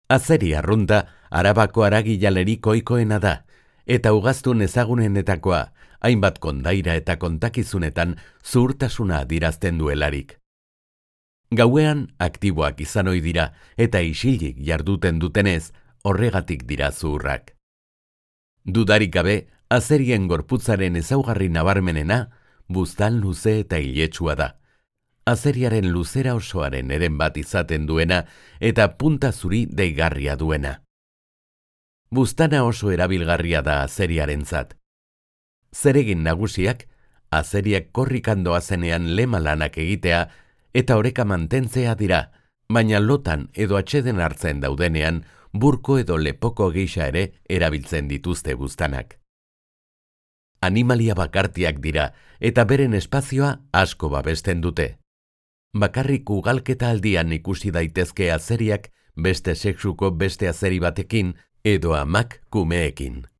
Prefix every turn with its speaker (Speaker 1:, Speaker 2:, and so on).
Speaker 1: Azeri arrunta Arabako haragijalerik ohikoena da, eta ugaztun ezagunenetakoa, hainbat kondaira eta kontakizunetan zuhurtasuna adirazten duelarik. Gauean aktiboak izan ohi dira eta isilik jarduten dutenez, horregatik dira zuhurrak. Dudarik gabe, azerien gorputzaren ezaugarri nabarmenena, buztan luze eta iletsua da. Azeriaren luzera osoaren eren bat izaten duena eta punta zuri deigarria duena. Buztana oso erabilgarria da azeriarentzat. Zeregin nagusiak, azeriak korrikan doazenean lema lanak egitea eta oreka mantentzea dira, baina lotan edo atseden hartzen daudenean, burko edo lepoko gisa ere erabiltzen dituzte buztanak. Animalia bakartiak dira eta beren espazioa asko babesten dute. Bakarrik ugalketa aldian ikusi daitezke azeriak beste sexuko beste azeri batekin edo amak kumeekin.